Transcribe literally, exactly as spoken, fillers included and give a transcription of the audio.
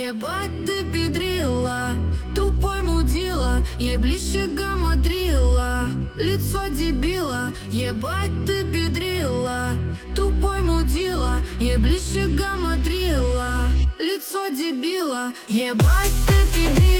Ебать ты педрила, тупой мудила, еблище гамадрила, лицо дебила. Ебать ты педрила, тупой мудила, еблище гамадрила, лицо дебила. Ебать ты педрила.